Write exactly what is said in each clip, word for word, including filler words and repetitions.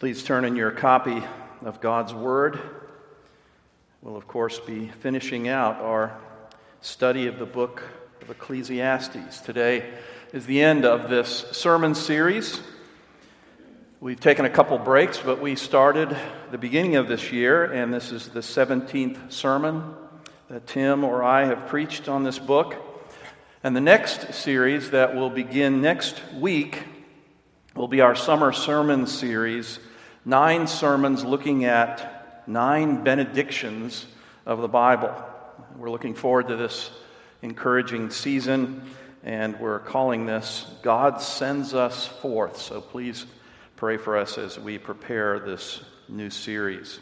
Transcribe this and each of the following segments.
Please turn in your copy of God's Word. We'll, of course, be finishing out our study of the book of Ecclesiastes. Today is the end of this sermon series. We've taken a couple breaks, but we started the beginning of this year, and this is the seventeenth sermon that Tim or I have preached on this book. And the next series that will begin next week will be our summer sermon series, nine sermons looking at nine benedictions of the Bible. We're looking forward to this encouraging season, and we're calling this God Sends Us Forth. So please pray for us as we prepare this new series.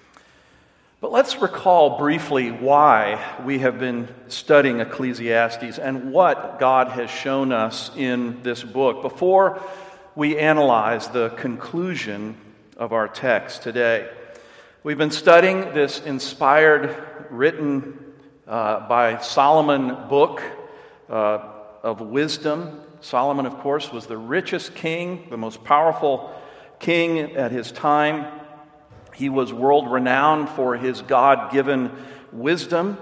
But let's recall briefly why we have been studying Ecclesiastes and what God has shown us in this book before we analyze the conclusion of our text today. We've been studying this inspired, written uh, by Solomon book uh, of wisdom. Solomon, of course, was the richest king, the most powerful king at his time. He was world-renowned for his God-given wisdom.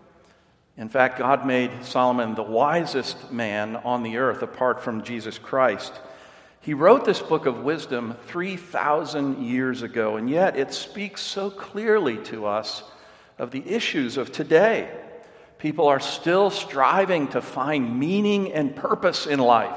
In fact, God made Solomon the wisest man on the earth apart from Jesus Christ. He wrote this book of wisdom three thousand years ago, and yet it speaks so clearly to us of the issues of today. People are still striving to find meaning and purpose in life.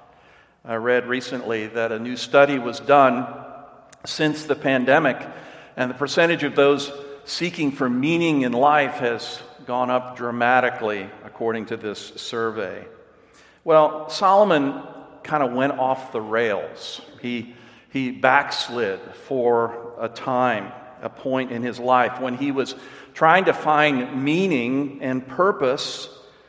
I read recently that a new study was done since the pandemic, and the percentage of those seeking for meaning in life has gone up dramatically, according to this survey. Well, Solomon kind of went off the rails. He, he backslid for a time, a point in his life, when he was trying to find meaning and purpose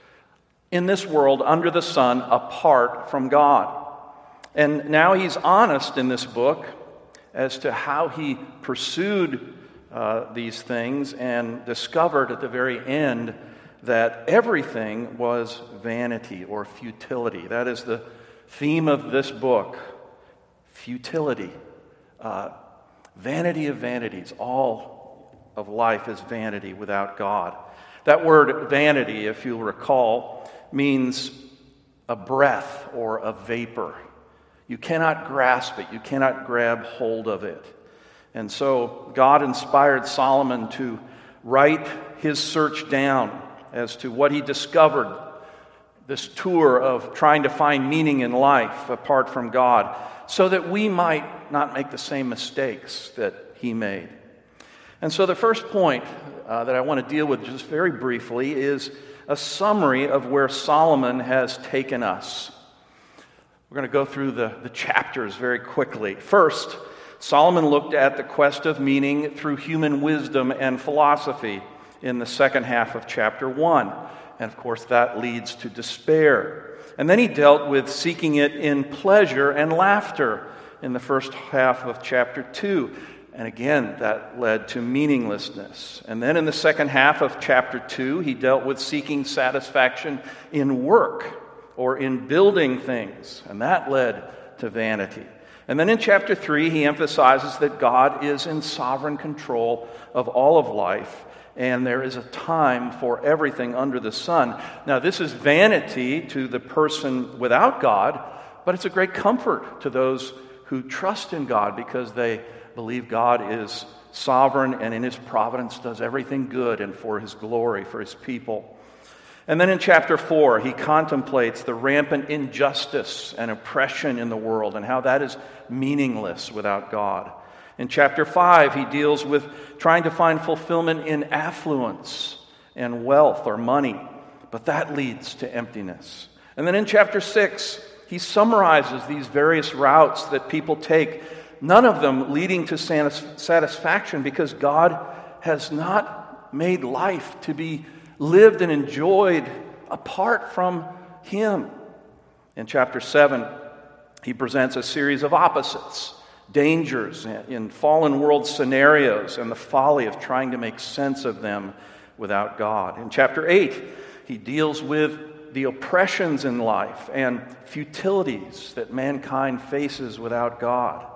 in this world under the sun apart from God. And now he's honest in this book as to how he pursued uh, these things and discovered at the very end that everything was vanity or futility. That is the theme of this book, futility. Uh, vanity of vanities. All of life is vanity without God. That word vanity, if you'll recall, means a breath or a vapor. You cannot grasp it. You cannot grab hold of it. And so God inspired Solomon to write his search down as to what he discovered, this tour of trying to find meaning in life apart from God, so that we might not make the same mistakes that he made. And so the first point uh, that I want to deal with just very briefly is a summary of where Solomon has taken us. We're going to go through the, the chapters very quickly. First, Solomon looked at the quest of meaning through human wisdom and philosophy in the second half of chapter one. And of course, that leads to despair. And then he dealt with seeking it in pleasure and laughter in the first half of chapter two. And again, that led to meaninglessness. And then in the second half of chapter two, he dealt with seeking satisfaction in work or in building things. And that led to vanity. And then in chapter three, he emphasizes that God is in sovereign control of all of life, and there is a time for everything under the sun. Now, this is vanity to the person without God, but it's a great comfort to those who trust in God because they believe God is sovereign and in his providence does everything good and for his glory, for his people. And then in chapter four, he contemplates the rampant injustice and oppression in the world and how that is meaningless without God. In chapter five, he deals with trying to find fulfillment in affluence and wealth or money, but that leads to emptiness. And then in chapter six, he summarizes these various routes that people take, none of them leading to satisfaction because God has not made life to be lived and enjoyed apart from him. In chapter seven, he presents a series of opposites, dangers in fallen world scenarios, and the folly of trying to make sense of them without God. In chapter eight, he deals with the oppressions in life and futilities that mankind faces without God.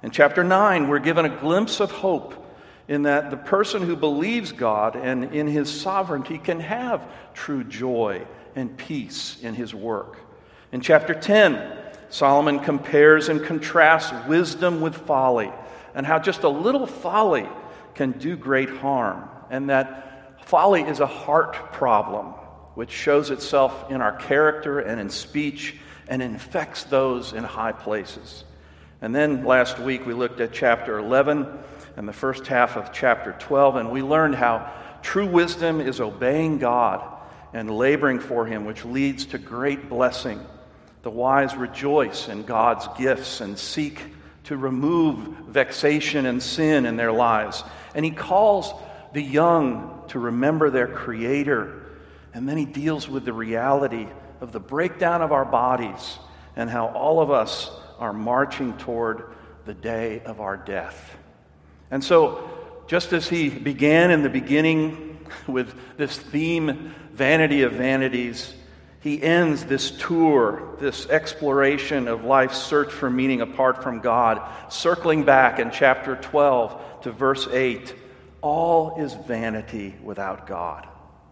In chapter nine, we're given a glimpse of hope in that the person who believes God and in his sovereignty can have true joy and peace in his work. In chapter ten, Solomon compares and contrasts wisdom with folly, and how just a little folly can do great harm, and that folly is a heart problem which shows itself in our character and in speech and infects those in high places. And then last week we looked at chapter eleven and the first half of chapter twelve, and we learned how true wisdom is obeying God and laboring for him, which leads to great blessing. The wise rejoice in God's gifts and seek to remove vexation and sin in their lives. And he calls the young to remember their Creator. And then he deals with the reality of the breakdown of our bodies and how all of us are marching toward the day of our death. And so, just as he began in the beginning with this theme, Vanity of Vanities, he ends this tour, this exploration of life's search for meaning apart from God, circling back in chapter twelve to verse eight. All is vanity without God.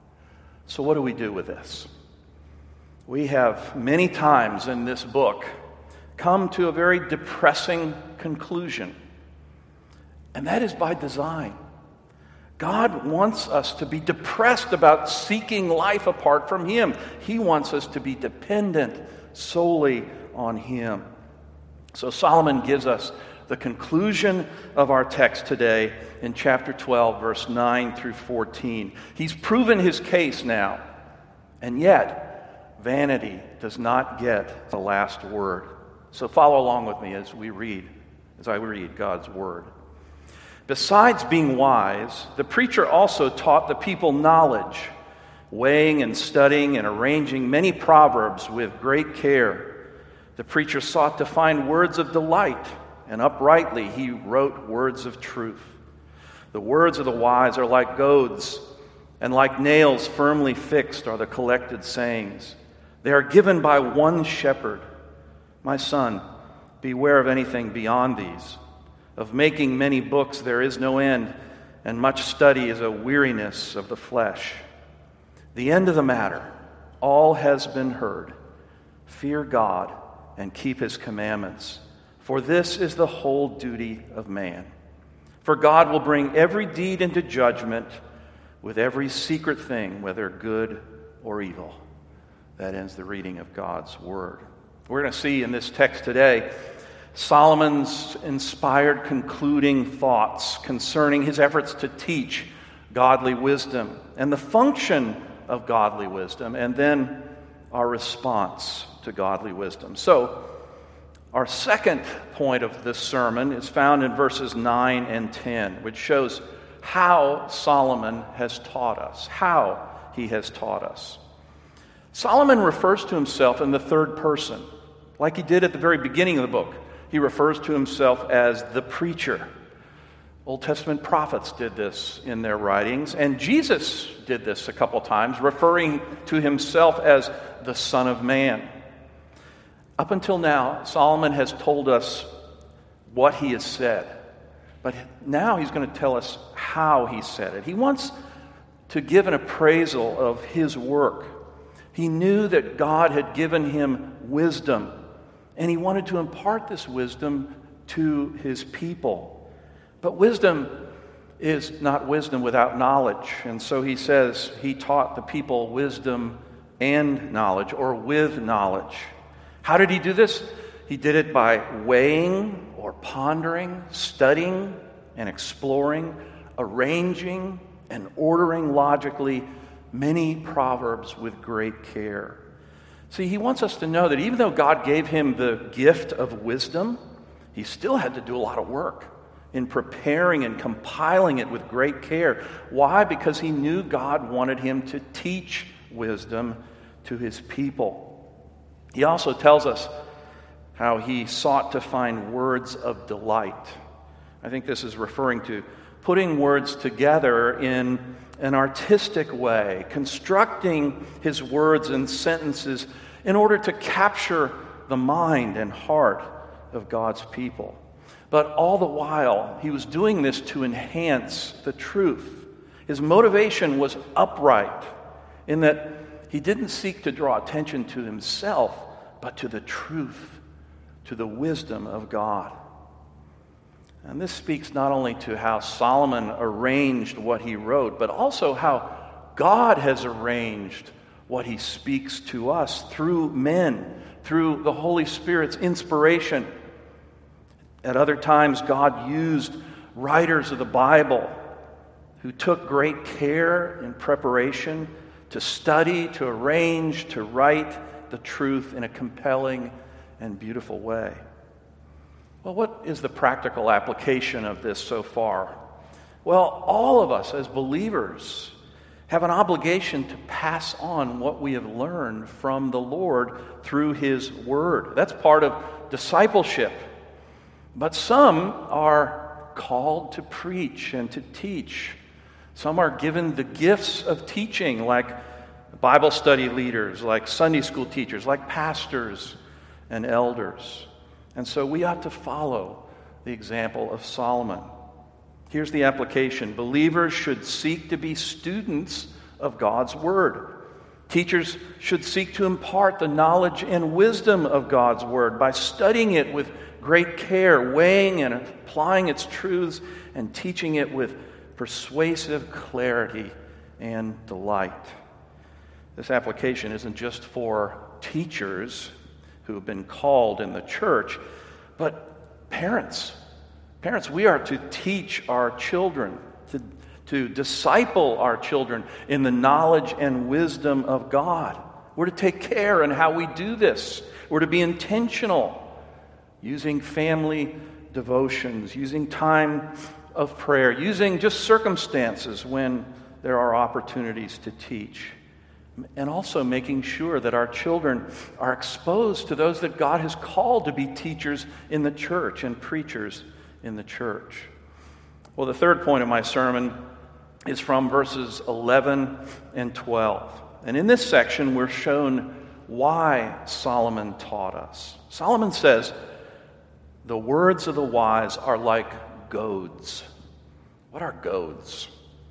So what do we do with this? We have many times in this book come to a very depressing conclusion, and that is by design. God wants us to be depressed about seeking life apart from him. He wants us to be dependent solely on him. So Solomon gives us the conclusion of our text today in chapter twelve, verse nine through fourteen. He's proven his case now, and yet vanity does not get the last word. So follow along with me as we read, as I read God's word. Besides being wise, the preacher also taught the people knowledge, weighing and studying and arranging many proverbs with great care. The preacher sought to find words of delight, and uprightly he wrote words of truth. The words of the wise are like goads, and like nails firmly fixed are the collected sayings. They are given by one shepherd. My son, beware of anything beyond these. Of making many books there is no end, and much study is a weariness of the flesh. The end of the matter, all has been heard. Fear God and keep his commandments, for this is the whole duty of man. For God will bring every deed into judgment with every secret thing, whether good or evil. That ends the reading of God's word. We're going to see in this text today Solomon's inspired concluding thoughts concerning his efforts to teach godly wisdom and the function of godly wisdom, and then our response to godly wisdom. So, our second point of this sermon is found in verses nine and ten, which shows how Solomon has taught us, how he has taught us. Solomon refers to himself in the third person, like he did at the very beginning of the book. He refers to himself as the preacher. Old Testament prophets did this in their writings, and Jesus did this a couple times, referring to himself as the Son of Man. Up until now, Solomon has told us what he has said, but now he's going to tell us how he said it. He wants to give an appraisal of his work. He knew that God had given him wisdom, and he wanted to impart this wisdom to his people. But wisdom is not wisdom without knowledge. And so he says he taught the people wisdom and knowledge, or with knowledge. How did he do this? He did it by weighing or pondering, studying and exploring, arranging and ordering logically many proverbs with great care. See, he wants us to know that even though God gave him the gift of wisdom, he still had to do a lot of work in preparing and compiling it with great care. Why? Because he knew God wanted him to teach wisdom to his people. He also tells us how he sought to find words of delight. I think this is referring to putting words together in an artistic way, constructing his words and sentences in order to capture the mind and heart of God's people. But all the while, he was doing this to enhance the truth. His motivation was upright in that he didn't seek to draw attention to himself, but to the truth, to the wisdom of God. And this speaks not only to how Solomon arranged what he wrote, but also how God has arranged what he speaks to us through men, through the Holy Spirit's inspiration. At other times, God used writers of the Bible who took great care in preparation to study, to arrange, to write the truth in a compelling and beautiful way. Well, what is the practical application of this so far? Well, all of us as believers have an obligation to pass on what we have learned from the Lord through His Word. That's part of discipleship. But some are called to preach and to teach. Some are given the gifts of teaching, like Bible study leaders, like Sunday school teachers, like pastors and elders. And so we ought to follow the example of Solomon. Here's the application. Believers should seek to be students of God's Word. Teachers should seek to impart the knowledge and wisdom of God's Word by studying it with great care, weighing and applying its truths, and teaching it with persuasive clarity and delight. This application isn't just for teachers who have been called in the church, but parents. Parents, we are to teach our children, to, to disciple our children in the knowledge and wisdom of God. We're to take care in how we do this. We're to be intentional, using family devotions, using time of prayer, using just circumstances when there are opportunities to teach, and also making sure that our children are exposed to those that God has called to be teachers in the church and preachers in the church. Well, the third point of my sermon is from verses eleven and twelve. And in this section, we're shown why Solomon taught us. Solomon says, "The words of the wise are like goads." What are goads?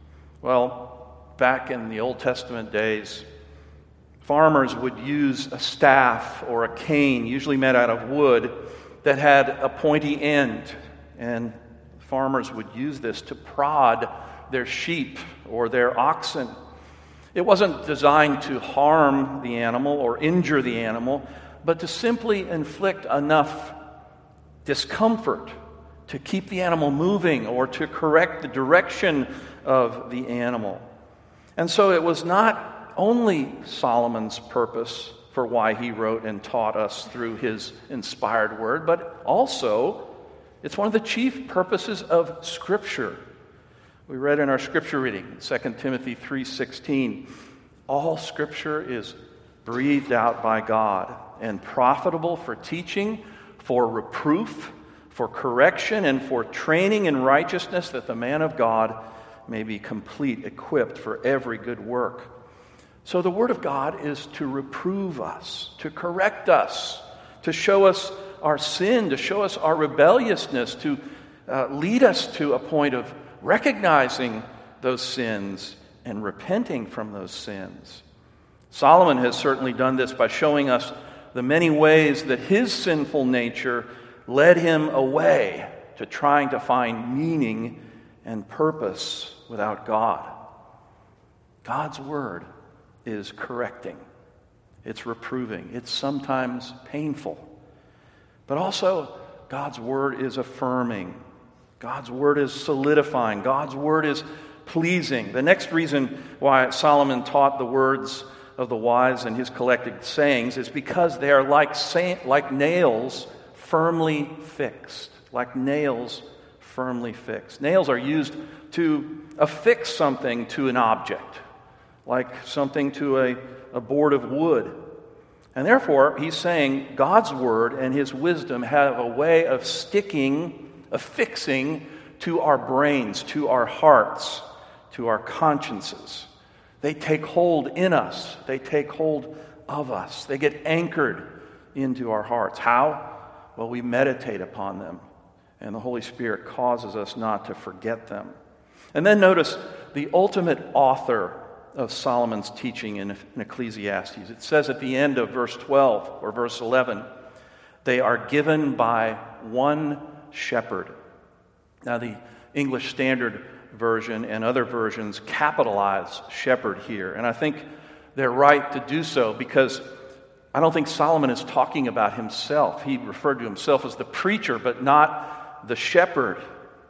Well, back in the Old Testament days, farmers would use a staff or a cane, usually made out of wood, that had a pointy end. And farmers would use this to prod their sheep or their oxen. It wasn't designed to harm the animal or injure the animal, but to simply inflict enough discomfort to keep the animal moving or to correct the direction of the animal. And so it was not only Solomon's purpose for why he wrote and taught us through his inspired word, but also it's one of the chief purposes of Scripture. We read in our Scripture reading, Second Timothy three sixteen, all Scripture is breathed out by God and profitable for teaching, for reproof, for correction, and for training in righteousness, that the man of God may be complete, equipped for every good work. So the Word of God is to reprove us, to correct us, to show us our sin, to show us our rebelliousness, to uh, lead us to a point of recognizing those sins and repenting from those sins. Solomon has certainly done this by showing us the many ways that his sinful nature led him away to trying to find meaning and purpose without God. God's Word is correcting. It's reproving. It's sometimes painful. But also, God's Word is affirming. God's Word is solidifying. God's Word is pleasing. The next reason why Solomon taught the words of the wise and his collected sayings is because they are like, say, like nails firmly fixed. Like nails firmly fixed. Nails are used to affix something to an object, like something to a, a board of wood. And therefore, he's saying God's Word and His wisdom have a way of sticking, affixing to our brains, to our hearts, to our consciences. They take hold in us. They take hold of us. They get anchored into our hearts. How? Well, we meditate upon them. and the Holy Spirit causes us not to forget them. And then notice the ultimate author of Solomon's teaching in, in Ecclesiastes. It says at the end of verse twelve or verse eleven, they are given by one shepherd. Now the English Standard Version and other versions capitalize shepherd here. And I think they're right to do so because I don't think Solomon is talking about himself. He referred to himself as the preacher, but not the shepherd.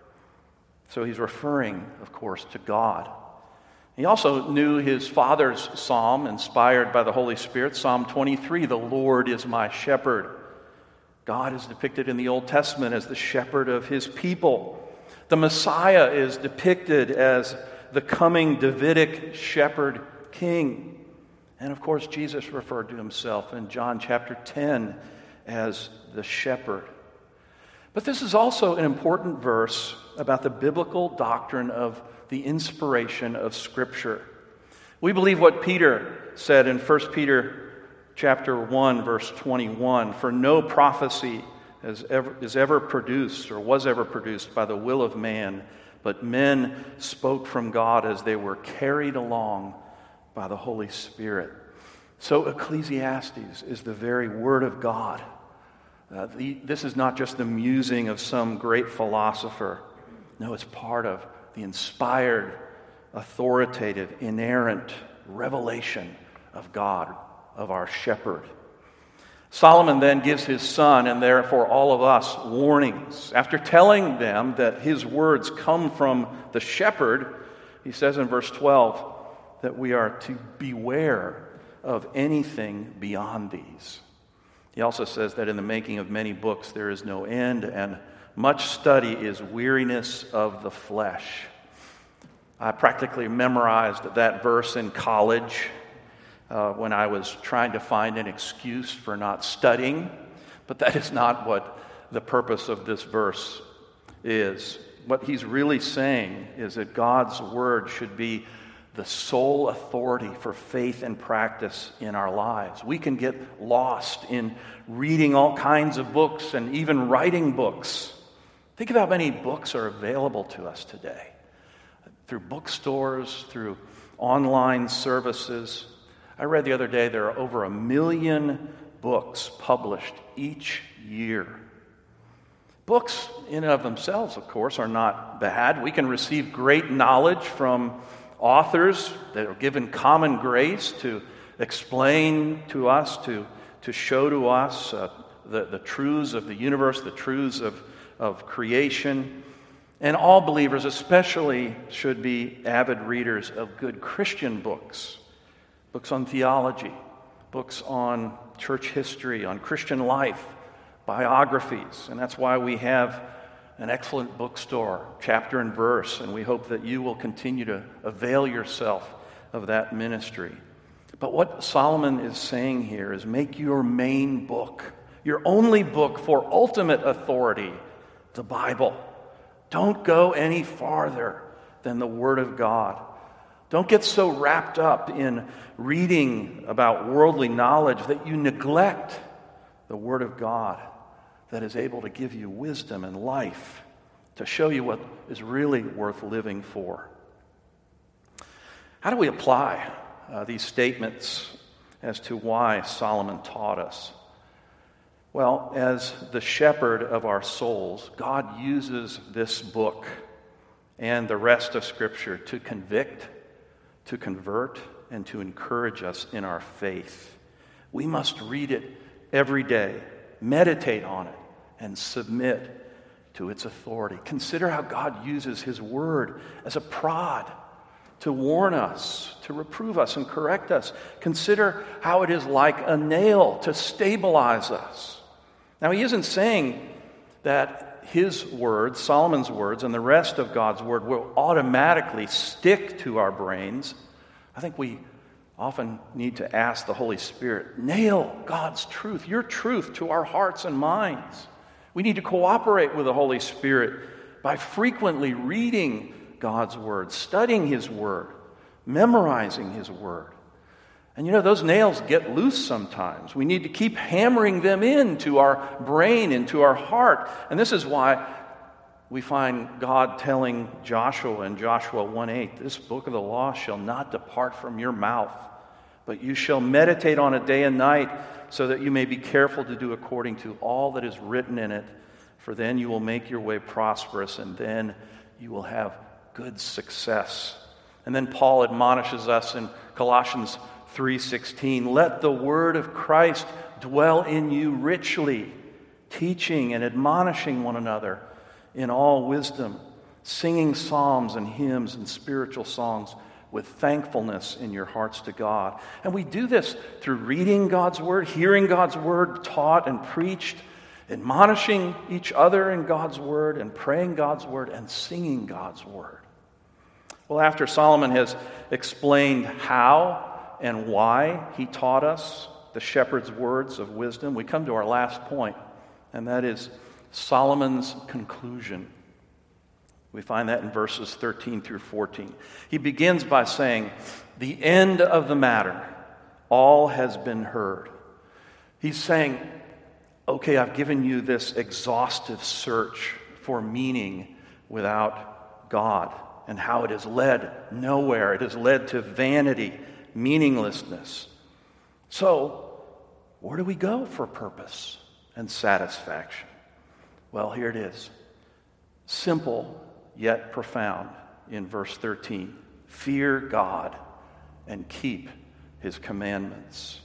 So he's referring, of course, to God. He also knew his father's psalm, inspired by the Holy Spirit, Psalm twenty-three, "The Lord is my shepherd." God is depicted in the Old Testament as the shepherd of his people. The Messiah is depicted as the coming Davidic shepherd king. And of course, Jesus referred to himself in John chapter ten as the shepherd. But this is also an important verse about the biblical doctrine of the inspiration of Scripture. We believe what Peter said in First Peter chapter one, verse twenty-one, "For no prophecy has ever, is ever produced or was ever produced by the will of man, but men spoke from God as they were carried along by the Holy Spirit." So Ecclesiastes is the very Word of God. Uh, the, this is not just the musing of some great philosopher. No, it's part of the inspired, authoritative, inerrant revelation of God, of our shepherd. Solomon then gives his son, and therefore all of us, warnings. After telling them that his words come from the shepherd, he says in verse twelve that we are to beware of anything beyond these. He also says that in the making of many books there is no end, and much study is weariness of the flesh. I practically memorized that verse in college uh, when I was trying to find an excuse for not studying, but that is not what the purpose of this verse is. What he's really saying is that God's word should be the sole authority for faith and practice in our lives. We can get lost in reading all kinds of books and even writing books. Think of how many books are available to us today. Through bookstores, through online services. I read the other day there are over a million books published each year. Books in and of themselves, of course, are not bad. We can receive great knowledge from authors that are given common grace to explain to us, to, to show to us uh, the, the truths of the universe, the truths of, of creation. And all believers especially should be avid readers of good Christian books. Books on theology, books on church history, on Christian life, biographies. And that's why we have an excellent bookstore, Chapter and Verse, and we hope that you will continue to avail yourself of that ministry. But what Solomon is saying here is make your main book, your only book for ultimate authority, the Bible. Don't go any farther than the Word of God. Don't get so wrapped up in reading about worldly knowledge that you neglect the Word of God that is able to give you wisdom and life, to show you what is really worth living for. How do we apply uh, these statements as to why Solomon taught us? Well, as the shepherd of our souls, God uses this book and the rest of Scripture to convict, to convert, and to encourage us in our faith. We must read it every day, meditate on it, and submit to its authority. Consider how God uses His Word as a prod to warn us, to reprove us and correct us. Consider how it is like a nail to stabilize us. Now, he isn't saying that his words, Solomon's words, and the rest of God's Word will automatically stick to our brains. I think we often need to ask the Holy Spirit, nail God's truth, your truth, to our hearts and minds. We need to cooperate with the Holy Spirit by frequently reading God's Word, studying His Word, memorizing His Word. And you know, those nails get loose sometimes. We need to keep hammering them into our brain, into our heart. And this is why we find God telling Joshua in Joshua one eight, "This book of the law shall not depart from your mouth, but you shall meditate on it day and night, so that you may be careful to do according to all that is written in it. For then you will make your way prosperous, and then you will have good success." And then Paul admonishes us in Colossians three sixteen, "Let the word of Christ dwell in you richly, teaching and admonishing one another in all wisdom, singing psalms and hymns and spiritual songs with thankfulness in your hearts to God." And we do this through reading God's word, hearing God's word taught and preached, admonishing each other in God's word, and praying God's word, and singing God's word. Well, after Solomon has explained how and why he taught us the shepherd's words of wisdom, we come to our last point, and that is Solomon's conclusion. We find that in verses thirteen through fourteen. He begins by saying, "The end of the matter, all has been heard." He's saying, okay, I've given you this exhaustive search for meaning without God, and how it has led nowhere. It has led to vanity, meaninglessness. So, where do we go for purpose and satisfaction? Well, here it is. Simple yet profound in verse thirteen. Fear God and keep his commandments.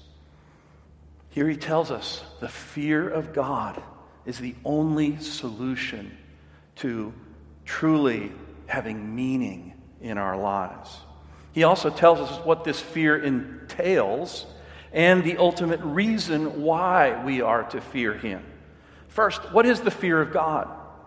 Here he tells us the fear of God is the only solution to truly having meaning in our lives. He also tells us what this fear entails and the ultimate reason why we are to fear him. First, what is the fear of God?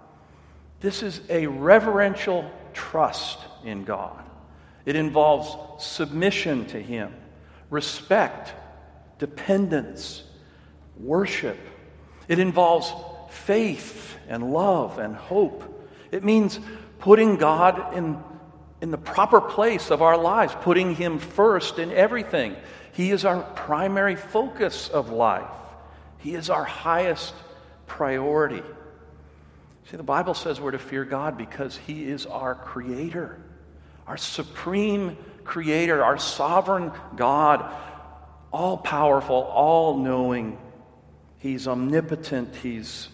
This is a reverential trust in God. It involves submission to him, respect, dependence, worship. It involves faith and love and hope. It means putting God in, in the proper place of our lives, putting him first in everything. He is our primary focus of life. He is our highest priority. See, the Bible says we're to fear God because he is our creator, our supreme creator, our sovereign God, all-powerful, all-knowing. He's omnipotent. He's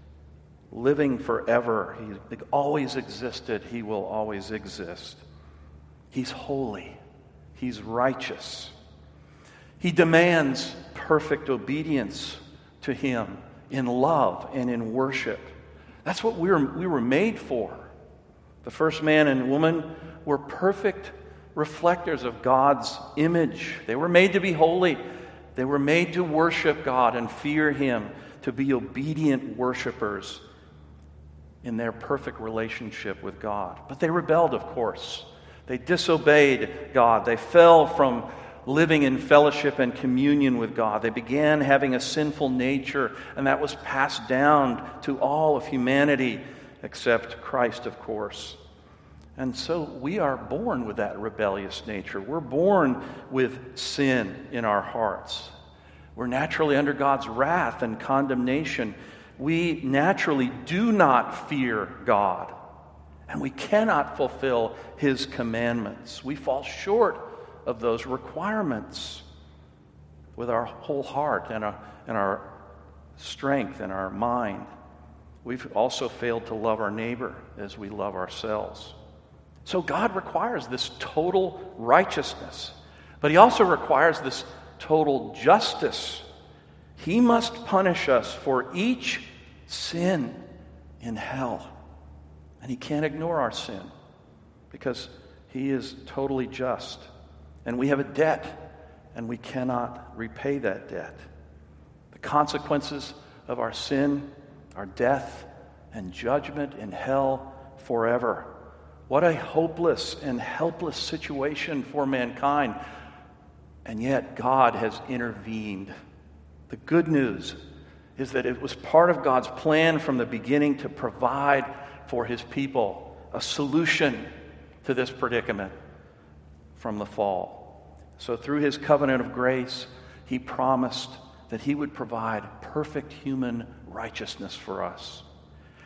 living forever. He always existed. He will always exist. He's holy. He's righteous. He demands perfect obedience to him in love and in worship. That's what we were, we were made for. The first man and woman were perfect reflectors of God's image. They were made to be holy. They were made to worship God and fear him, to be obedient worshipers in their perfect relationship with God. But they rebelled, of course. They disobeyed God. They fell from living in fellowship and communion with God. They began having a sinful nature, and that was passed down to all of humanity, except Christ, of course. And so we are born with that rebellious nature. We're born with sin in our hearts. We're naturally under God's wrath and condemnation. We naturally do not fear God, and we cannot fulfill his commandments. We fall short of those requirements with our whole heart and our, and our strength and our mind. We've also failed to love our neighbor as we love ourselves. So God requires this total righteousness, but he also requires this total justice. He must punish us for each sin in hell. And he can't ignore our sin because he is totally just. And we have a debt, and we cannot repay that debt. The consequences of our sin are death and judgment in hell forever. What a hopeless and helpless situation for mankind. And yet God has intervened. The good news is that it was part of God's plan from the beginning to provide for his people a solution to this predicament from the fall. So through his covenant of grace, he promised that he would provide perfect human righteousness for us.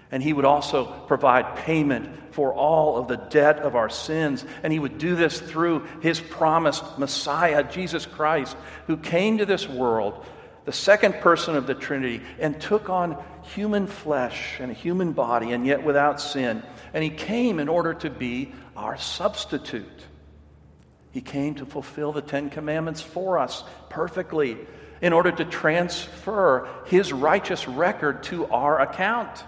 And he would also provide payment for all of the debt of our sins. And he would do this through his promised Messiah, Jesus Christ, who came to this world, the second person of the Trinity, and took on human flesh and a human body, and yet without sin. And he came in order to be our substitute. He came to fulfill the Ten Commandments for us perfectly, in order to transfer his righteous record to our account.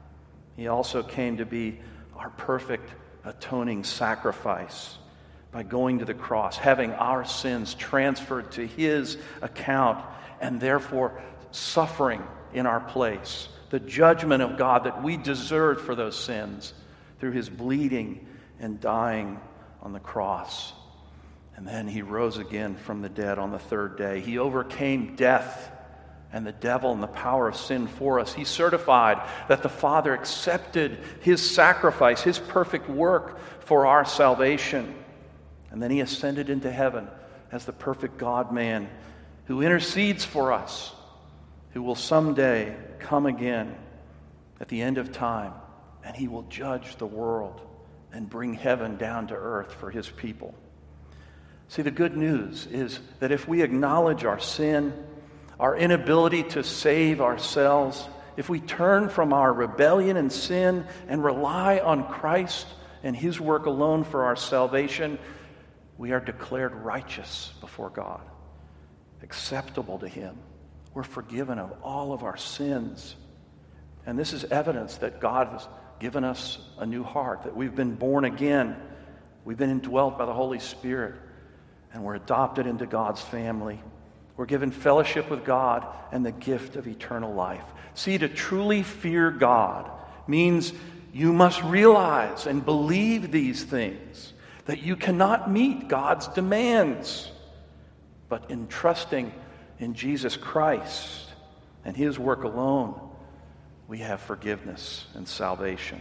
He also came to be our perfect atoning sacrifice by going to the cross, having our sins transferred to his account, and therefore suffering in our place the judgment of God that we deserved for those sins through his bleeding and dying on the cross. And then he rose again from the dead on the third day. He overcame death and the devil and the power of sin for us. He certified that the Father accepted his sacrifice, his perfect work for our salvation. And then he ascended into heaven as the perfect God-man who intercedes for us, who will someday come again at the end of time, and he will judge the world and bring heaven down to earth for his people. See, the good news is that if we acknowledge our sin, our inability to save ourselves, if we turn from our rebellion and sin and rely on Christ and his work alone for our salvation, we are declared righteous before God, acceptable to him. We're forgiven of all of our sins. And this is evidence that God has given us a new heart, that we've been born again, we've been indwelt by the Holy Spirit, and we're adopted into God's family. We're given fellowship with God and the gift of eternal life. See, to truly fear God means you must realize and believe these things, that you cannot meet God's demands. But in trusting in Jesus Christ and his work alone, we have forgiveness and salvation.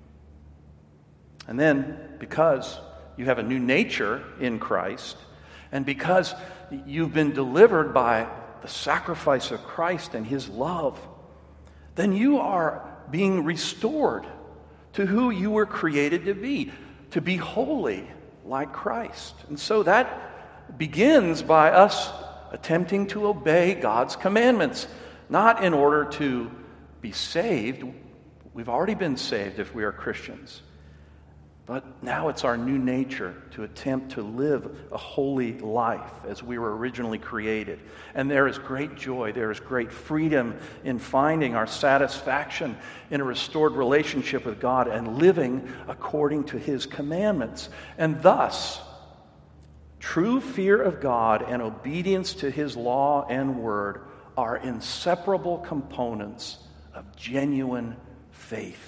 And then, because you have a new nature in Christ, and because you've been delivered by the sacrifice of Christ and his love, then you are being restored to who you were created to be, to be holy like Christ. And so that begins by us attempting to obey God's commandments, not in order to be saved. We've already been saved if we are Christians. But now it's our new nature to attempt to live a holy life as we were originally created. And there is great joy, there is great freedom in finding our satisfaction in a restored relationship with God and living according to his commandments. And thus, true fear of God and obedience to his law and word are inseparable components of genuine faith.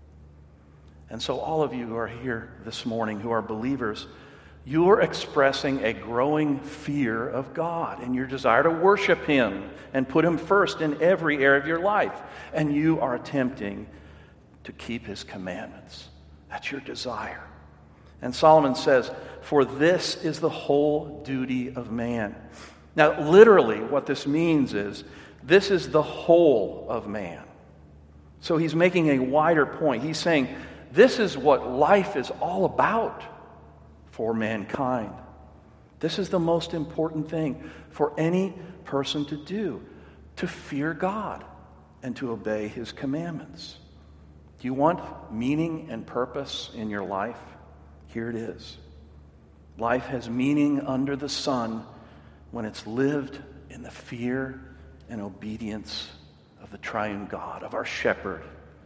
And so all of you who are here this morning who are believers, you're expressing a growing fear of God and your desire to worship him and put him first in every area of your life. And you are attempting to keep his commandments. That's your desire. And Solomon says, for this is the whole duty of man. Now, literally, what this means is, this is the whole of man. So he's making a wider point. He's saying, this is what life is all about for mankind. This is the most important thing for any person to do, to fear God and to obey his commandments. Do you want meaning and purpose in your life? Here it is. Life has meaning under the sun when it's lived in the fear and obedience of the triune God, of our shepherd.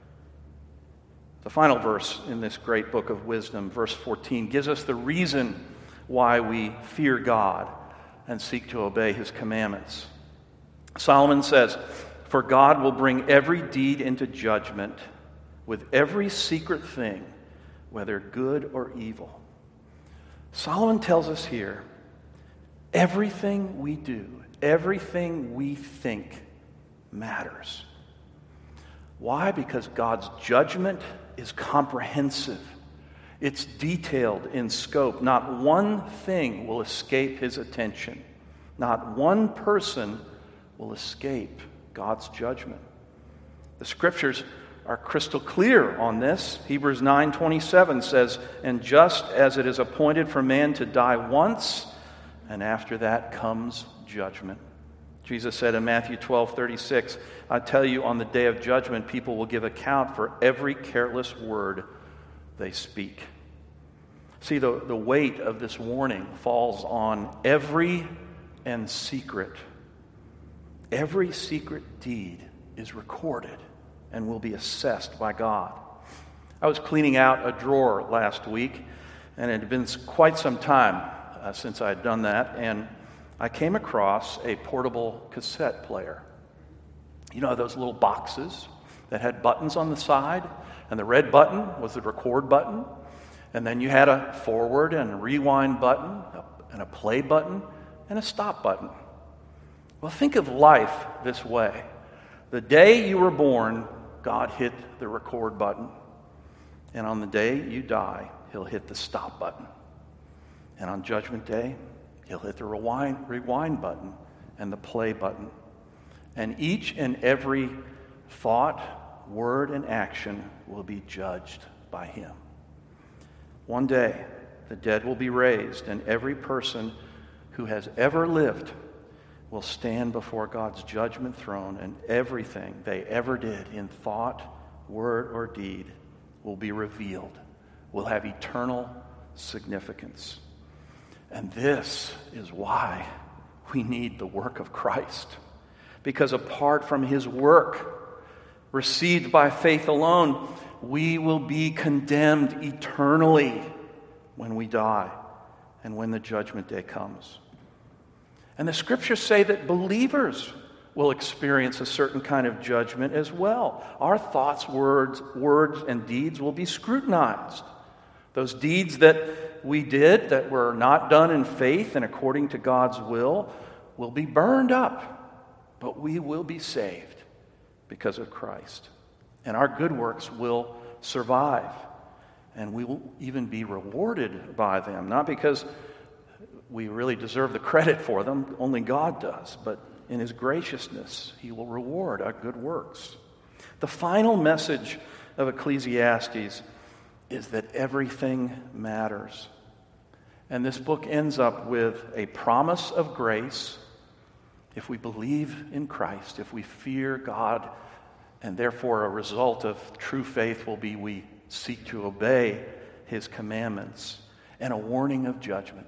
The final verse in this great book of wisdom, verse fourteen, gives us the reason why we fear God and seek to obey his commandments. Solomon says, for God will bring every deed into judgment with every secret thing, whether good or evil. Solomon tells us here, everything we do, everything we think matters. Why? Because God's judgment is comprehensive. It's detailed in scope. Not one thing will escape his attention. Not one person will escape God's judgment. The scriptures are crystal clear on this. Hebrews nine twenty-seven says, "And just as it is appointed for man to die once, and after that comes judgment." Jesus said in Matthew twelve thirty-six, "I tell you, on the day of judgment, people will give account for every careless word they speak." See, the, the weight of this warning falls on every and secret. Every secret deed is recorded and will be assessed by God. I was cleaning out a drawer last week, and it had been quite some time uh, since I had done that, and I came across a portable cassette player. You know those little boxes that had buttons on the side, and the red button was the record button, and then you had a forward and a rewind button, and a play button, and a stop button. Well, think of life this way. The day you were born, God hit the record button. And on the day you die, he'll hit the stop button. And on Judgment Day, he'll hit the rewind, rewind button and the play button. And each and every thought, word, and action will be judged by him. One day, the dead will be raised, and every person who has ever lived will stand before God's judgment throne, and everything they ever did in thought, word, or deed will be revealed, will have eternal significance. And this is why we need the work of Christ. Because apart from his work, received by faith alone, we will be condemned eternally when we die and when the judgment day comes. And the scriptures say that believers will experience a certain kind of judgment as well. Our thoughts, words, words, and deeds will be scrutinized. Those deeds that we did that were not done in faith and according to God's will will be burned up, but we will be saved because of Christ. And our good works will survive, and we will even be rewarded by them, not because we really deserve the credit for them, only God does, but in his graciousness, he will reward our good works. The final message of Ecclesiastes is that everything matters. And this book ends up with a promise of grace. If we believe in Christ, if we fear God, and therefore a result of true faith will be we seek to obey his commandments, and a warning of judgment.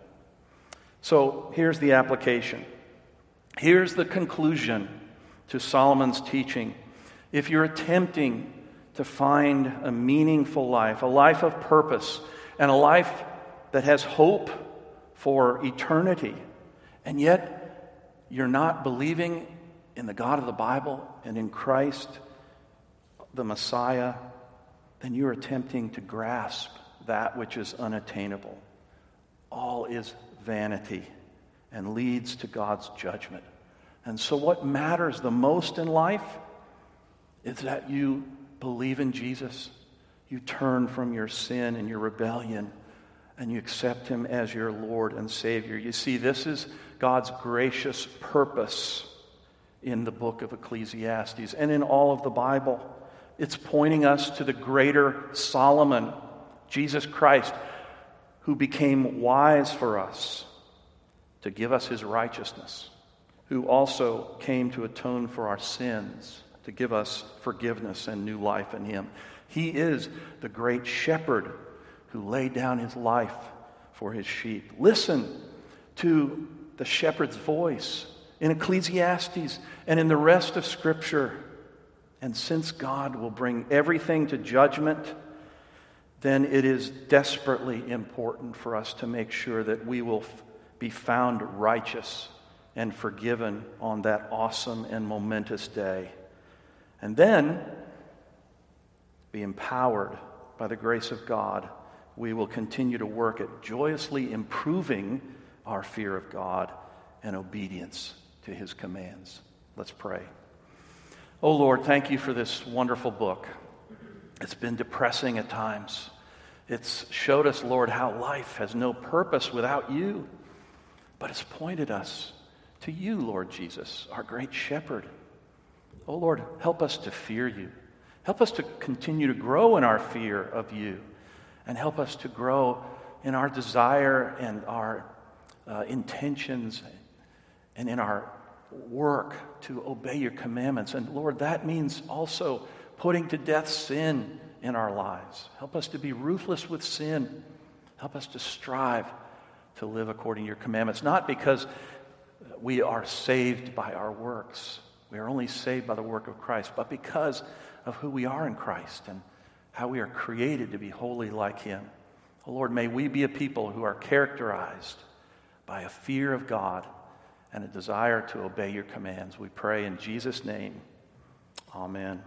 So here's the application. Here's the conclusion to Solomon's teaching. If you're attempting to find a meaningful life, a life of purpose, and a life that has hope for eternity, and yet you're not believing in the God of the Bible and in Christ, the Messiah, then you're attempting to grasp that which is unattainable. All is vanity and leads to God's judgment. And so what matters the most in life is that you believe in Jesus, you turn from your sin and your rebellion, and you accept him as your Lord and Savior. You see, this is God's gracious purpose in the book of Ecclesiastes and in all of the Bible. It's pointing us to the greater Solomon, Jesus Christ, who became wise for us to give us his righteousness, who also came to atone for our sins, to give us forgiveness and new life in him. He is the great shepherd who laid down his life for his sheep. Listen to the shepherd's voice in Ecclesiastes and in the rest of Scripture. And since God will bring everything to judgment, then it is desperately important for us to make sure that we will f- be found righteous and forgiven on that awesome and momentous day. And then, be empowered by the grace of God, we will continue to work at joyously improving our fear of God and obedience to his commands. Let's pray. Oh Lord, thank you for this wonderful book. It's been depressing at times. It's showed us, Lord, how life has no purpose without you. But it's pointed us to you, Lord Jesus, our great shepherd. Oh Lord, help us to fear you Help us to continue to grow in our fear of you, and help us to grow in our desire and our uh, intentions and in our work to obey your commandments. And Lord, that means also putting to death sin in our lives. Help us to be ruthless with sin. Help us to strive to live according to your commandments, not because we are saved by our works. We are only saved by the work of Christ, but because of who we are in Christ and how we are created to be holy like him. Oh Lord, may we be a people who are characterized by a fear of God and a desire to obey your commands. We pray in Jesus' name. Amen.